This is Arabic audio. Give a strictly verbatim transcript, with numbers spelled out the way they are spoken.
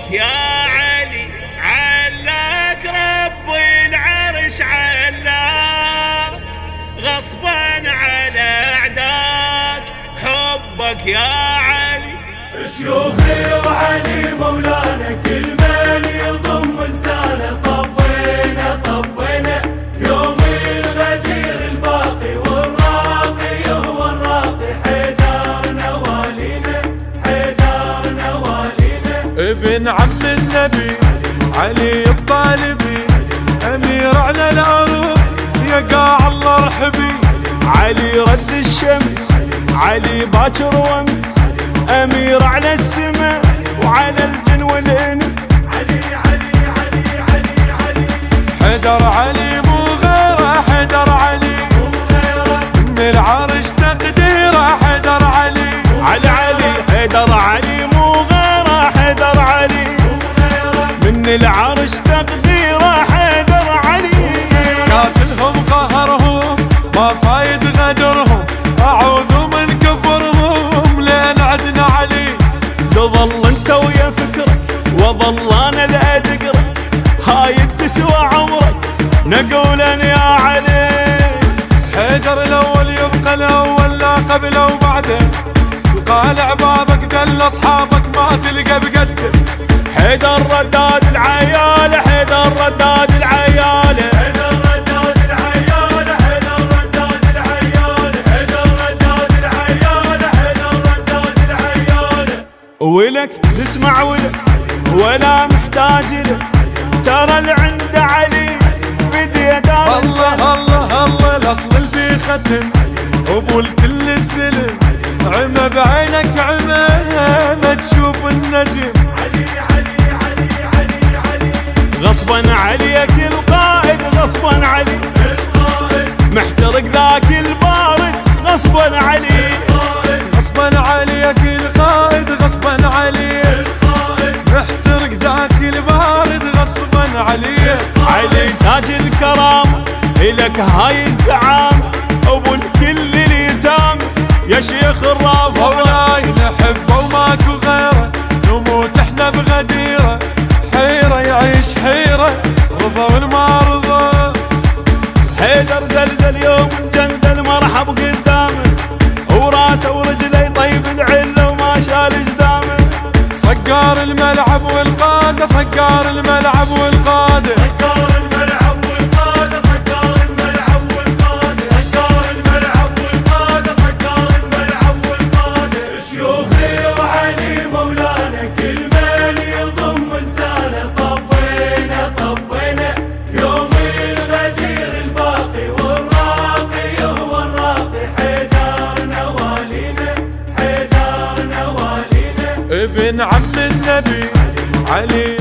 حبك يا علي علاك رب العرش علاك غصبا على اعداك حبك يا علي. شيوخي وعلي مولانا كل من يضم لسانه طبينا طبينا يوم الغدير الباقي والراقي هو الراقي حيدر نوالينا حيدر نوالينا. ابن عم النبي علي الطالبي امير على العروق يقع الله ارحبي. علي رد الشمس علي باكر وامس امير على السماء وعلى الجن والانس. علي علي علي علي علي حيدر علي مو غيره حيدر علي مو غيره من العرش تقديره حيدر علي. علي علي حيدر علي مو غيره حيدر علي مو غيره من العرش تقديره حيدر علي. قاتلهم قهرهم ما فايد غدرهم اعوذ من كفرهم لين عدنا علي. تظل انت ويا فكرك وظل انا لا ادقرك هاي تسوى عمرك نقولا يا علي. حيدر الاول يبقى الاول لا قبله وبعده يقال بابك دل اصحابك ما تلقى بقده. حيدر رداد العيال حيدر رداد العيال حيدر رداد العيال حيدر رداد العيال حيدر رداد العيال حيدر رداد العيال. ولك تسمع ولك ولا محتاج لك ترى اللي عند علي بدي دار الله الله الله الاصل اللي ختم ابو الكل السلم عمى بعينك عمى ما تشوف النجم. علي علي علي علي علي غصبا عليك القائد غصبا علي القائد محترق ذاك البارد غصبا علي. غصبا عليك القائد غصبا علي القائد محترق ذاك البارد غصبا علي. علي تاج الكرامة إلك هاي الزعامة أبو الكل اليتام يا شيخ الرافضة. مولاي نحبه وماكو غيره نموت احنا بغديره حيرة يعيش حيرة رضا والما رضا. حيدر زلزل يوم الجندل مرحب قدامه وراسه ورجله يطيب العله وما شال جدامه. صقار الملعب والقادة صقار الملعب والقادة صقار الملعب والقادة صقار الملعب والقادة صقار الملعب والقادة صقار الملعب والقادة. شيوخي وعلي مولانا كل من يضم لسانه طبينا طبينا يوم الغدير الباقي والراقي هو الراقي حيدر نوالينا حيدر نوالينا. ابن عم النبي علي